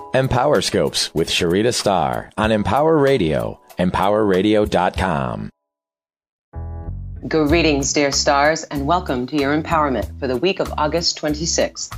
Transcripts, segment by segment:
Empower Scopes with Sharita Starr on Empower Radio, empowerradio.com. Greetings, dear stars, and welcome to your empowerment for the week of August 26th,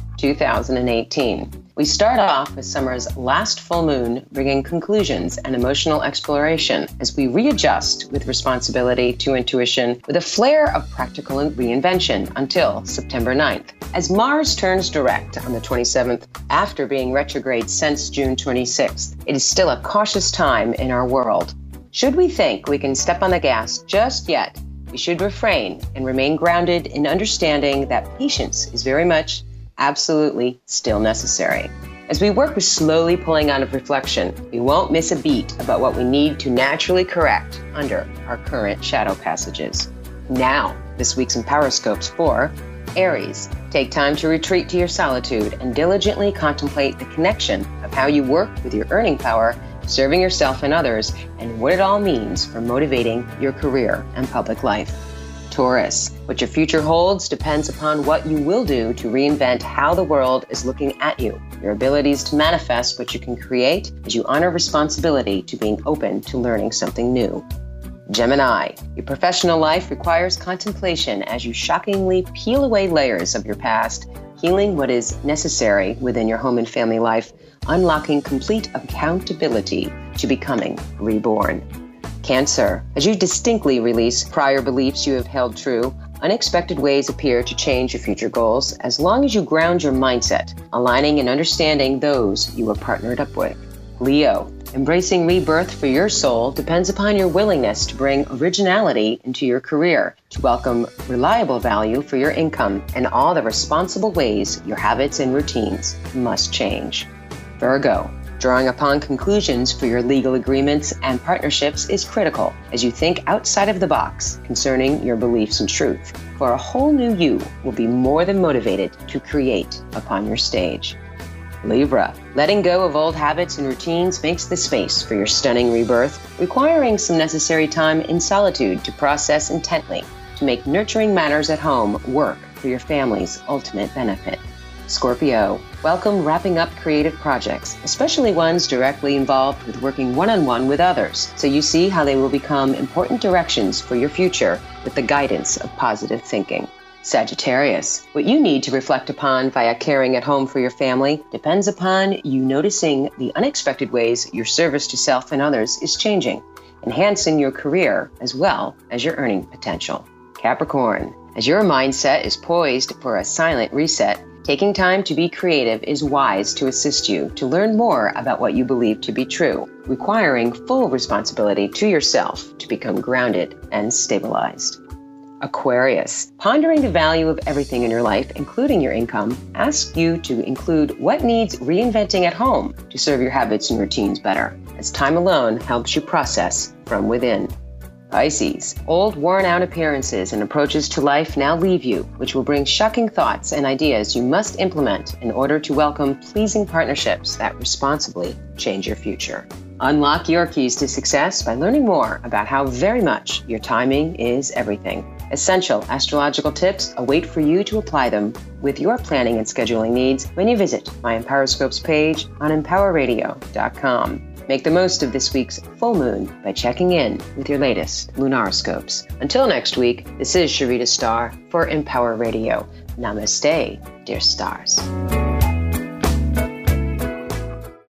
2018. We start off with summer's last full moon, bringing conclusions and emotional exploration as we readjust with responsibility to intuition with a flair of practical reinvention until September 9th. As Mars turns direct on the 27th after being retrograde since June 26th, it is still a cautious time in our world. Should we think we can step on the gas just yet, we should refrain and remain grounded in understanding that patience is very much, absolutely still necessary. As we work with slowly pulling out of reflection, we won't miss a beat about what we need to naturally correct under our current shadow passages. Now, this week's Empowerscopes for Aries. Take time to retreat to your solitude and diligently contemplate the connection of how you work with your earning power, serving yourself and others, and what it all means for motivating your career and public life. Taurus, what your future holds depends upon what you will do to reinvent how the world is looking at you, your abilities to manifest what you can create as you honor responsibility to being open to learning something new. Gemini, your professional life requires contemplation as you shockingly peel away layers of your past, healing what is necessary within your home and family life, unlocking complete accountability to becoming reborn. Cancer, as you distinctly release prior beliefs you have held true, unexpected ways appear to change your future goals as long as you ground your mindset, aligning and understanding those you are partnered up with. Leo, embracing rebirth for your soul depends upon your willingness to bring originality into your career, to welcome reliable value for your income, and all the responsible ways your habits and routines must change. Virgo, drawing upon conclusions for your legal agreements and partnerships is critical as you think outside of the box concerning your beliefs and truth, for a whole new you will be more than motivated to create upon your stage. Libra, letting go of old habits and routines makes the space for your stunning rebirth, requiring some necessary time in solitude to process intently, to make nurturing matters at home work for your family's ultimate benefit. Scorpio, welcome wrapping up creative projects, especially ones directly involved with working one-on-one with others, so you see how they will become important directions for your future with the guidance of positive thinking. Sagittarius, what you need to reflect upon via caring at home for your family depends upon you noticing the unexpected ways your service to self and others is changing, enhancing your career as well as your earning potential. Capricorn, as your mindset is poised for a silent reset, taking time to be creative is wise to assist you to learn more about what you believe to be true, requiring full responsibility to yourself to become grounded and stabilized. Aquarius, pondering the value of everything in your life, including your income, asks you to include what needs reinventing at home to serve your habits and routines better, as time alone helps you process from within. Pisces, old worn-out appearances and approaches to life now leave you, which will bring shocking thoughts and ideas you must implement in order to welcome pleasing partnerships that responsibly change your future. Unlock your keys to success by learning more about how very much your timing is everything. Essential astrological tips await for you to apply them with your planning and scheduling needs when you visit my Empowerscopes page on empowerradio.com. Make the most of this week's full moon by checking in with your latest Lunarscopes. Until next week, this is Sharita Starr for Empower Radio. Namaste, dear stars.